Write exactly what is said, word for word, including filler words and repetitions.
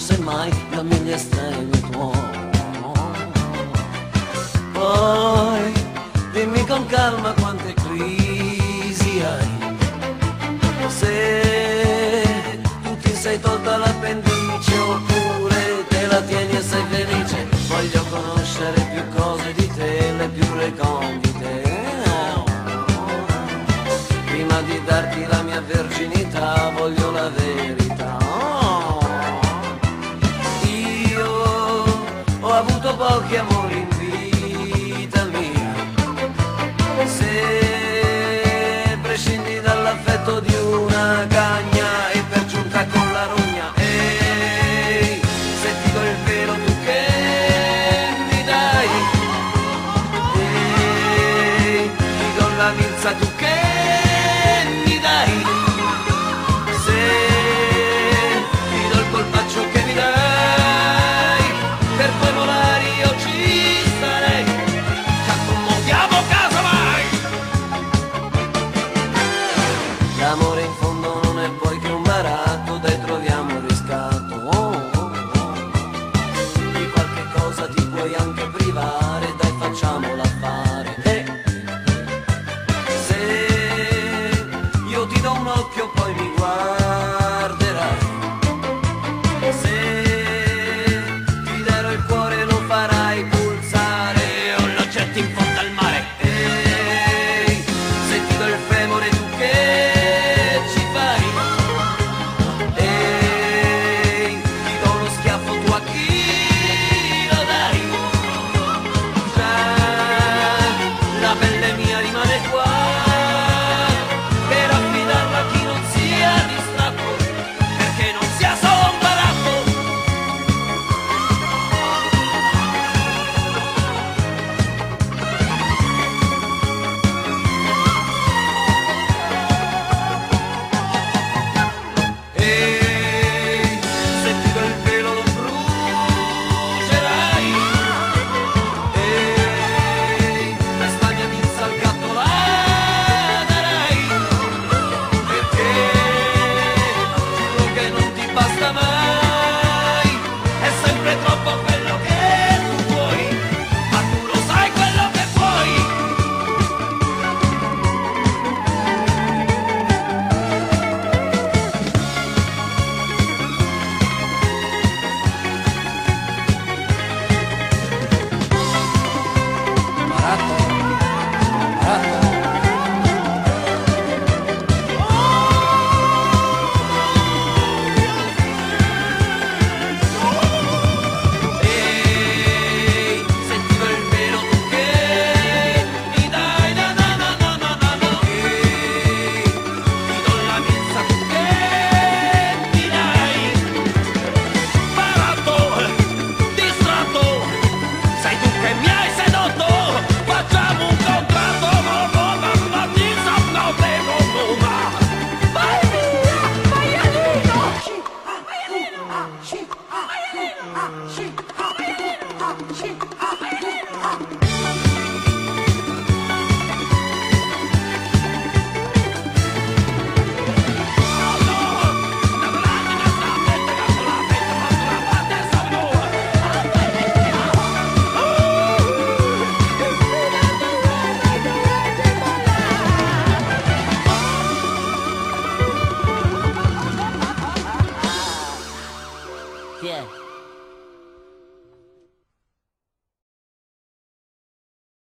semmai da mille estremi tuoi. Poi dimmi con calma quante crisi hai, se tu ti sei tolta l'appendice oppure te la tieni e sei felice. Voglio conoscere più cose di te, le più recondite, prima di darti la mia verginità voglio la verità. Io ho avuto pochi amori in vita mia, se prescindi dall'affetto di una cagna e per giunta con la rogna, ehi, se ti do il velo tu che mi dai, ehi, ti do la milza tu che mi dai, se ti do il colpaccio che mi dai, per poi volare io ci starei, ci accomodiamo casa mai. L'amore in fondo non è poi che un baratto, dai troviamo il riscatto, oh, oh, oh. Di qualche cosa ti puoi anche privare, dai facciamola fare, eh. Se io ti do un occhio poi mi guarderai, se ti darò il cuore lo farai pulsare, o lo getti in fondo al mare, ehi, se ti do il femore tu che ci fai, ehi, ti do uno schiaffo tu a chi lo dai, già la pelle mia rimane qua per affidarla a chi non sia distratto, perché non sia solo un baratto. Ehi, se ti do il velo lo brucerai, ehi, questa mia milza al gatto la darai, perché giuro che non ti basta mai, è sempre troppo quello che tu vuoi, ma tu lo sai quello che vuoi. Baratto, baratto. Ehi, se ti do il velo tu che mi dai, na na na na na na na. Ehi, ti do la milza tu che mi dai. Baratto, distratto, sei tu che mi hai sedotto, facciamo un contratto, no, no, no, no, milza, no, devo, no, ma. Vai via, maialino! Maialino! Chi è?